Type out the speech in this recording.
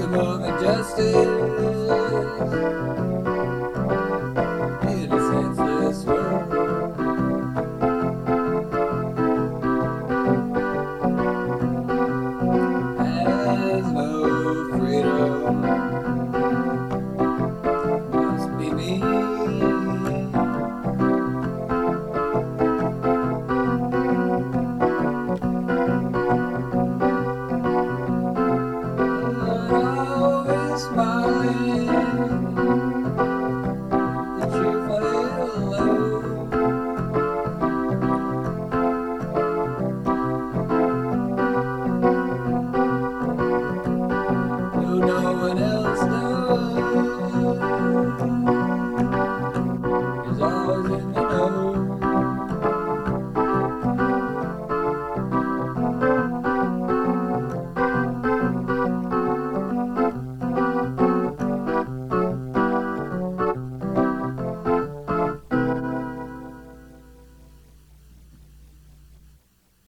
system of injustice in a senseless world has no freedom. Must be me. Always smiling, the cheerful hello. No one else.